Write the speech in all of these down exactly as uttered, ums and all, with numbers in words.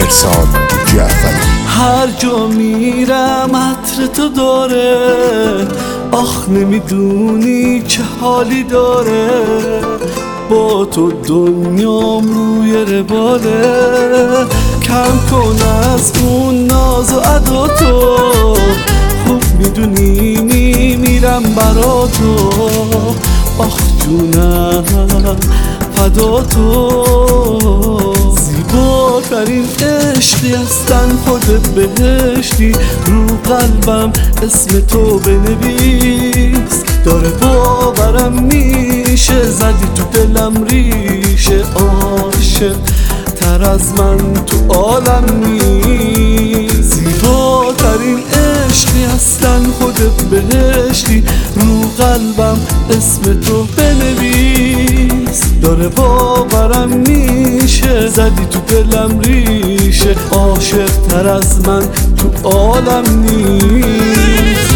مرساد جعفری. هر جا میرم عطر تو داره، آخ نمیدونی چه حالی داره. با تو دنیام روی رباله، کم کن از اون ناز و ادا تو. خوب میدونی میمیرم برا تو، آخ جونم فدا تو. زیباترین عشقی هستن خودت بهشتی، رو قلبم اسم تو بنویس. داره باورم میشه زدی تو دلم ریشه، عاشق تر از من تو عالم نیست. زیباترین عشقی هستن خودت بهشتی، رو قلبم اسم تو بنویس. داره باورم میشه زدی تو دلم ریشه، عاشق تر از من تو عالم نیست.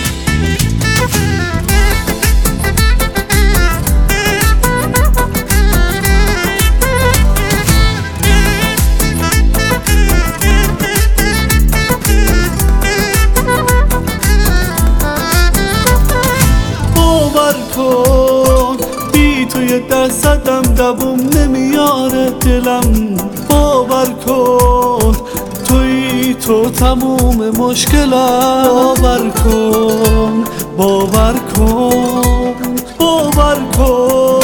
بی تو یه درصدم دووم نمیاره دلم. باور کن توی تو تموم مشکلم. باور کن باور کن باور کن.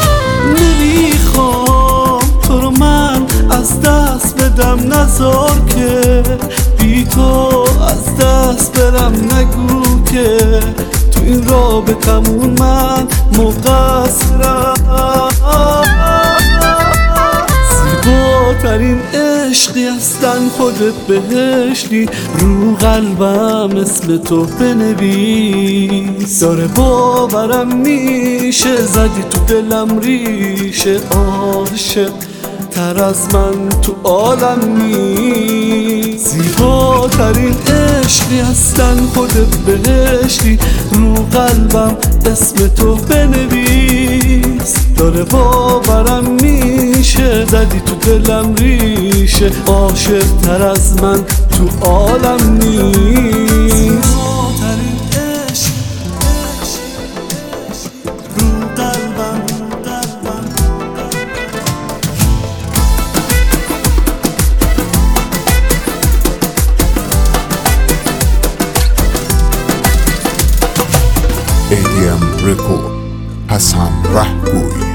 نمیخوام تو رو من از دست بدم، نذار که بی تو از دست برم. نگو که تو این رابطمون من مقصرم. زیباترین عشقی هستن خودت بهشتی، رو قلبم اسم تو بنویس. داره باورم میشه زدی تو دلم ریشه، عاشق تر از من تو عالم نیست. زیباترین عشقی هستن خودت بهشتی، رو قلبم اسم تو بنویس. داره باورم میشه زدی تو دلم ریشه، عاشق تر از من تو عالم نیست. ای دی ام رکورد، حسن رهگوی.